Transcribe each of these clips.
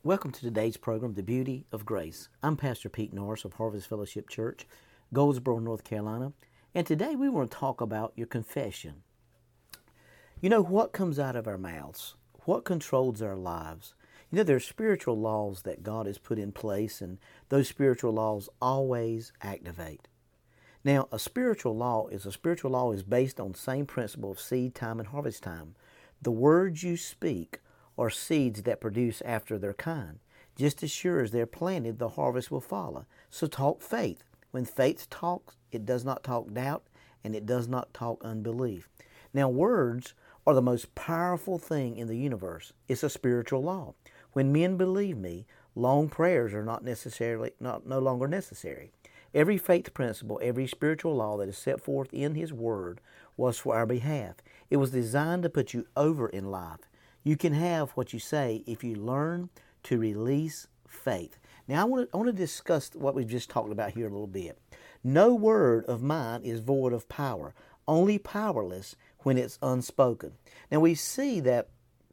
Welcome to today's program, The Beauty of Grace. I'm Pastor Pete Norris of Harvest Fellowship Church, Goldsboro, North Carolina, and today we want to talk about your confession. You know, what comes out of our mouths? What controls our lives? You know, there are spiritual laws that God has put in place, and those spiritual laws always activate. Now, a spiritual law is based on the same principle of seed time and harvest time. The words you speak are seeds that produce after their kind. Just as sure as they're planted, the harvest will follow. So talk faith. When faith talks, it does not talk doubt, and it does not talk unbelief. Now, words are the most powerful thing in the universe. It's a spiritual law. When men believe me, long prayers are no longer necessary. Every faith principle, every spiritual law that is set forth in His Word was for our behalf. It was designed to put you over in life. You can have what you say if you learn to release faith. Now, I want to discuss what we've just talked about here a little bit. No word of mine is void of power, only powerless when it's unspoken. Now, we see that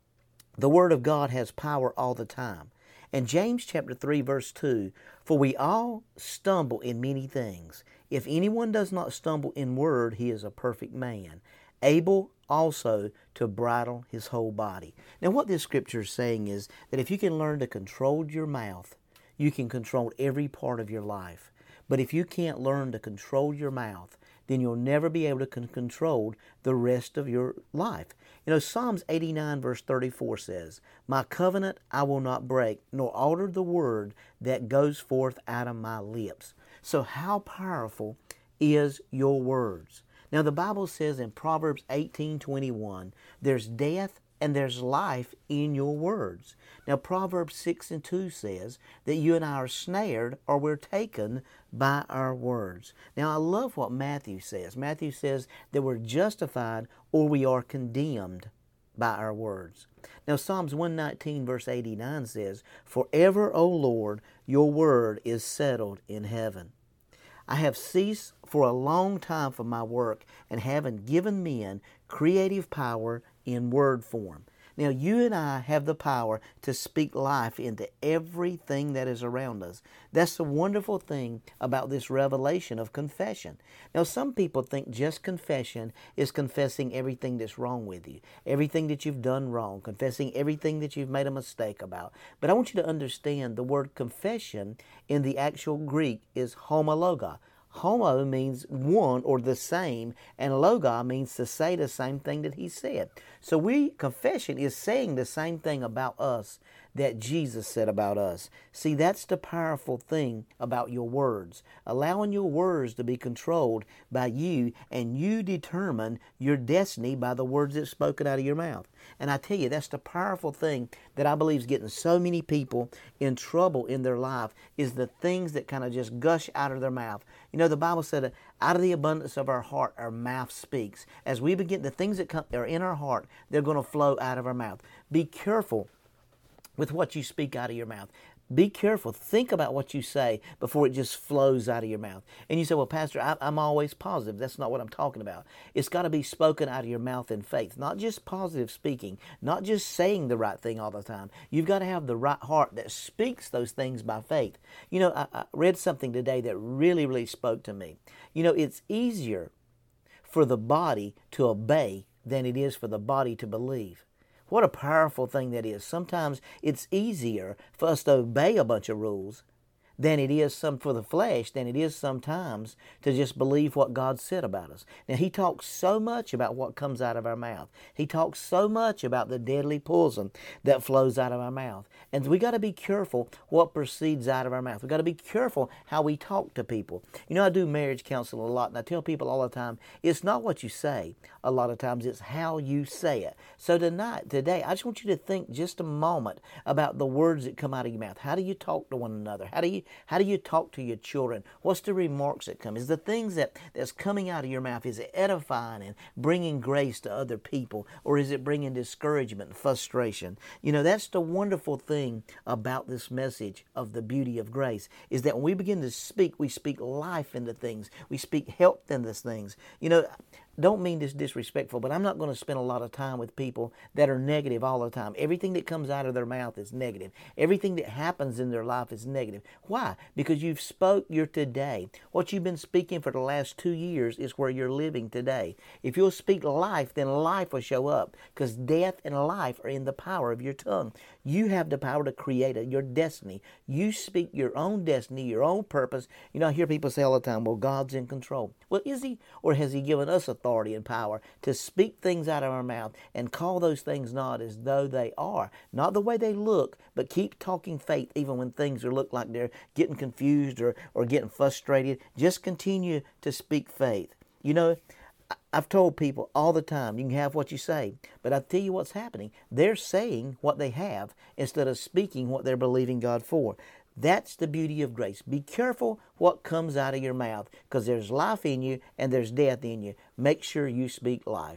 the Word of God has power all the time. And James chapter 3, verse 2, for we all stumble in many things. If anyone does not stumble in word, he is a perfect man, able also to bridle his whole body. Now, what this scripture is saying is that if you can learn to control your mouth, you can control every part of your life. But if you can't learn to control your mouth, then you'll never be able to control the rest of your life. You know, Psalms 89 verse 34 says, my covenant I will not break, nor alter the word that goes forth out of my lips. So how powerful is your words? Now, the Bible says in Proverbs 18:21, there's death and there's life in your words. Now, Proverbs 6:2 says that you and I are snared or we're taken by our words. Now, I love what Matthew says. Matthew says that we're justified or we are condemned by our words. Now, Psalms 119 verse 89 says, forever, O Lord, your word is settled in heaven. I have ceased for a long time from my work and haven't given men creative power in word form. Now, you and I have the power to speak life into everything that is around us. That's the wonderful thing about this revelation of confession. Now, some people think just confession is confessing everything that's wrong with you, everything that you've done wrong, confessing everything that you've made a mistake about. But I want you to understand the word confession in the actual Greek is homologa. Homo means one or the same, and loga means to say the same thing that he said. So confession is saying the same thing about us that Jesus said about us. See, that's the powerful thing about your words. Allowing your words to be controlled by you, and you determine your destiny by the words that's spoken out of your mouth. And I tell you, that's the powerful thing that I believe is getting so many people in trouble in their life, is the things that kind of just gush out of their mouth. You know, the Bible said, out of the abundance of our heart, our mouth speaks. As we begin, the things that are in our heart, they're going to flow out of our mouth. Be careful with what you speak out of your mouth. Be careful. Think about what you say before it just flows out of your mouth. And you say, well, Pastor, I'm always positive. That's not what I'm talking about. It's got to be spoken out of your mouth in faith, not just positive speaking, not just saying the right thing all the time. You've got to have the right heart that speaks those things by faith. You know, I read something today that really, really spoke to me. You know, it's easier for the body to obey than it is for the body to believe. What a powerful thing that is. Sometimes it's easier for us to obey a bunch of rules than it is for the flesh, than it is sometimes to just believe what God said about us. Now, He talks so much about what comes out of our mouth. He talks so much about the deadly poison that flows out of our mouth. And we got to be careful what proceeds out of our mouth. We got to be careful how we talk to people. You know, I do marriage counsel a lot, and I tell people all the time, it's not what you say. A lot of times it's how you say it. So today, I just want you to think just a moment about the words that come out of your mouth. How do you talk to one another? How do you talk to your children? What's the remarks that come? Is the things that's coming out of your mouth, is it edifying and bringing grace to other people, or is it bringing discouragement and frustration? You know, that's the wonderful thing about this message of the beauty of grace, is that when we begin to speak, we speak life into things. We speak health into things. You know, don't mean this disrespectful, but I'm not going to spend a lot of time with people that are negative all the time. Everything that comes out of their mouth is negative. Everything that happens in their life is negative. Why? Because you've spoke your today. What you've been speaking for the last 2 years is where you're living today. If you'll speak life, then life will show up, because death and life are in the power of your tongue. You have the power to create your destiny. You speak your own destiny, your own purpose. You know, I hear people say all the time, well, God's in control. Well, is He? Or has He given us authority and power to speak things out of our mouth and call those things not as though they are? Not the way they look, but keep talking faith even when things look like they're getting confused or getting frustrated. Just continue to speak faith. You know, I've told people all the time, you can have what you say, but I tell you what's happening. They're saying what they have instead of speaking what they're believing God for. That's the beauty of grace. Be careful what comes out of your mouth, because there's life in you and there's death in you. Make sure you speak life.